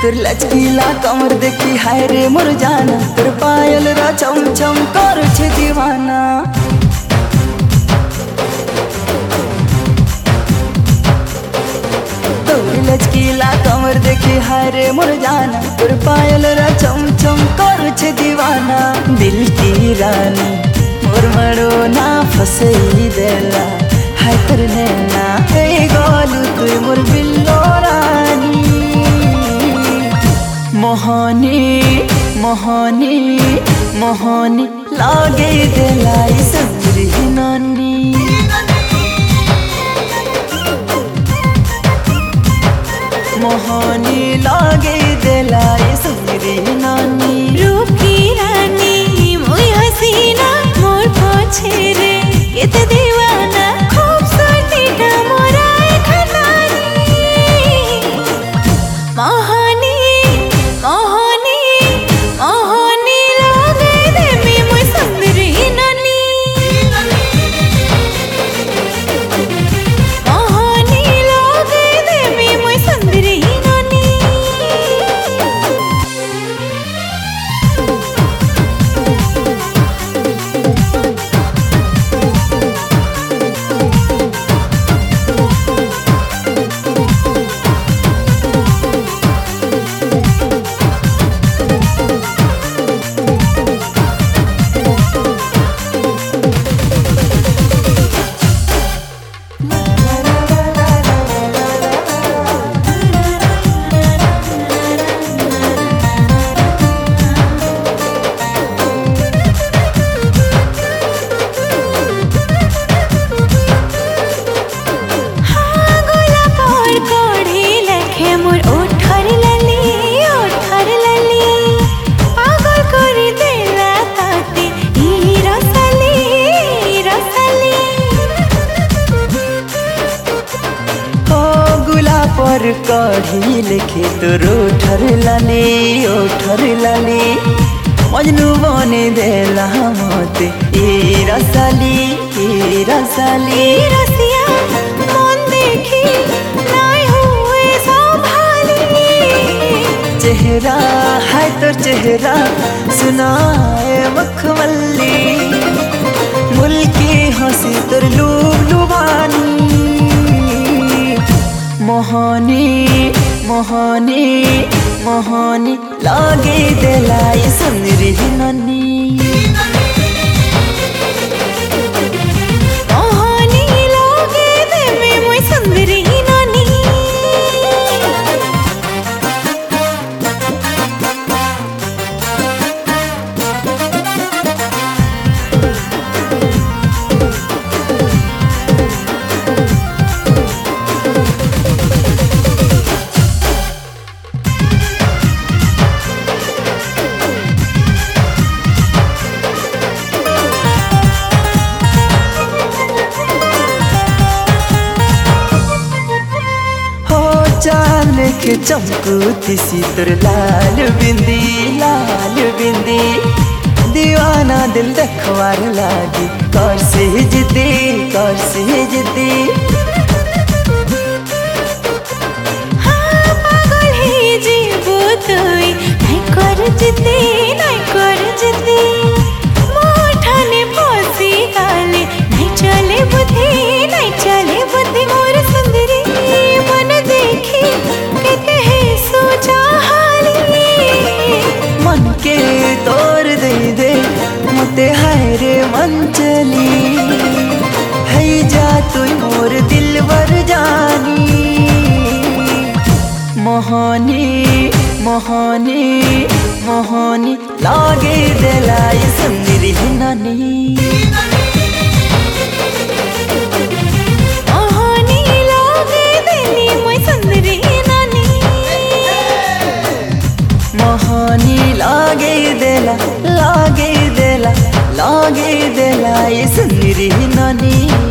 तोर लचकीला कमर देखी हाय रे मोर जाना, तोर पायल रा चम चम कर छे दीवाना। तोर लचकीला कमर देखी हाय रे मोर जाना, तोर पायल रा चम चम कर छे दीवाना। दिल की रानी मोर मरो ना फसई देला, हाय तोर नैना हे गोलू तू मोर बिल्लो रानी। मोहनी मोहनी मोहनी लागे देलाई संगरी नानी। मोहनी लागे देलाई संगरी नानी। रूप की रानी मोई हसीना मोर पोछे रे केते दीवाना, खूबसूरती का मोरा खनानी। मोहनी मोहनी मोहनी लागे दे मी मोई सुंदरी नानी। मोहनी लागे दे मी मोई सुंदरी नानी। पर कढ़ी लिखे तो रोठर लाली मजनू बने देला मते ए रसाली रसिया मन देखी नाय हुए संभाली। चेहरा है तोर चेहरा सुनाए मखमली, मुल्की हंसी तोर लूब लुबानी। मोहनी मोहनी मोहनी लागे देलाई सुंदरी नानी। मोहनी लागे दे मी मोई सुंदरी नानी। चाल के चमकती सी तोर लाल बिंदी, दीवाना दिल देखवार लागी कर से जिद्दी। हाँ पागल ही जीवो तुई नहीं कर जिद्दी। मोठाने फसी गाले नहीं चले बुद्धि मोर सुंदरी मन देखी कहते हैं सोचा हाली। मन के तोर दे मते हाय रे मन चली, है जा तू मोर दिलवर जानी। मोहनी मोहनी मोहनी लागे देलाई सुंदरी नानी। मोहनी लागे देला ये सुंदरी नानी।